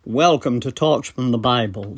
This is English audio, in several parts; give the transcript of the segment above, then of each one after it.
Welcome to Talks from the Bible.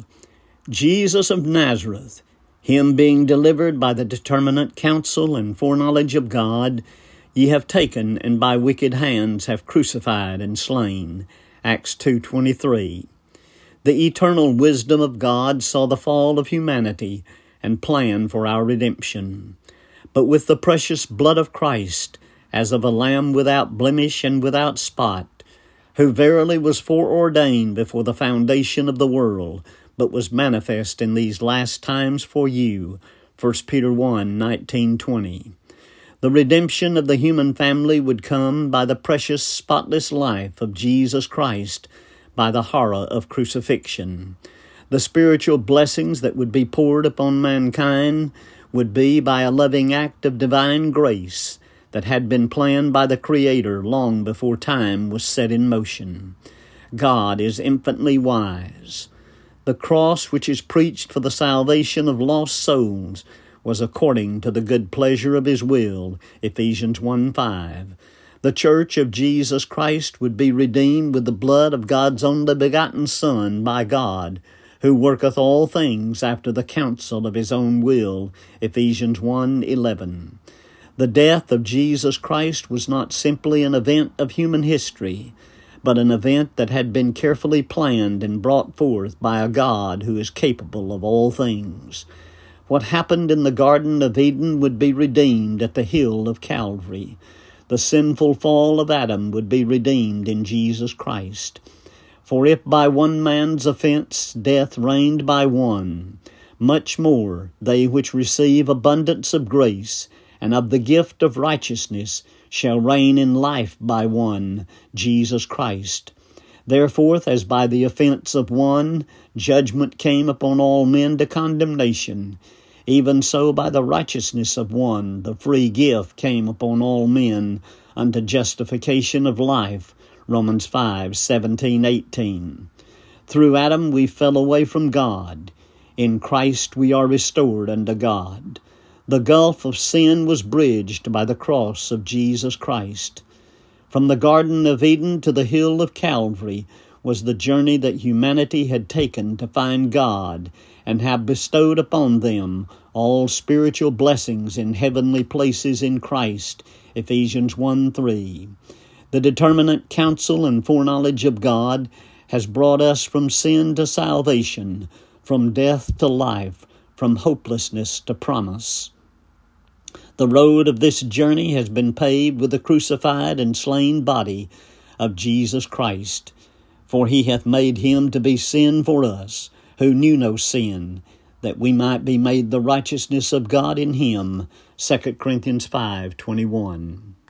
Jesus of Nazareth, him being delivered by the determinate counsel and foreknowledge of God, ye have taken and by wicked hands have crucified and slain. Acts 2:23. The eternal wisdom of God saw the fall of humanity and planned for our redemption. But with the precious blood of Christ, as of a lamb without blemish and without spot, who verily was foreordained before the foundation of the world, but was manifest in these last times for you. 1 Peter 1:19-20. The redemption of the human family would come by the precious, spotless life of Jesus Christ, by the horror of crucifixion. The spiritual blessings that would be poured upon mankind would be by a loving act of divine grace that had been planned by the Creator long before time was set in motion. God is infinitely wise. The cross which is preached for the salvation of lost souls was according to the good pleasure of His will, Ephesians 1:5. The church of Jesus Christ would be redeemed with the blood of God's only begotten Son by God, who worketh all things after the counsel of His own will, Ephesians 1:11. The death of Jesus Christ was not simply an event of human history, but an event that had been carefully planned and brought forth by a God who is capable of all things. What happened in the Garden of Eden would be redeemed at the hill of Calvary. The sinful fall of Adam would be redeemed in Jesus Christ. For if by one man's offense death reigned by one, much more they which receive abundance of grace and of the gift of righteousness shall reign in life by one, Jesus Christ. Therefore, as by the offense of one, judgment came upon all men to condemnation, even so by the righteousness of one, the free gift came upon all men unto justification of life. Romans 5:17-18. Through Adam we fell away from God. In Christ we are restored unto God. The gulf of sin was bridged by the cross of Jesus Christ. From the Garden of Eden to the hill of Calvary was the journey that humanity had taken to find God and have bestowed upon them all spiritual blessings in heavenly places in Christ, Ephesians 1:3. The determinate counsel and foreknowledge of God has brought us from sin to salvation, from death to life, from hopelessness to promise. The road of this journey has been paved with the crucified and slain body of Jesus Christ. For He hath made Him to be sin for us, who knew no sin, that we might be made the righteousness of God in Him. 2 Corinthians 5:21.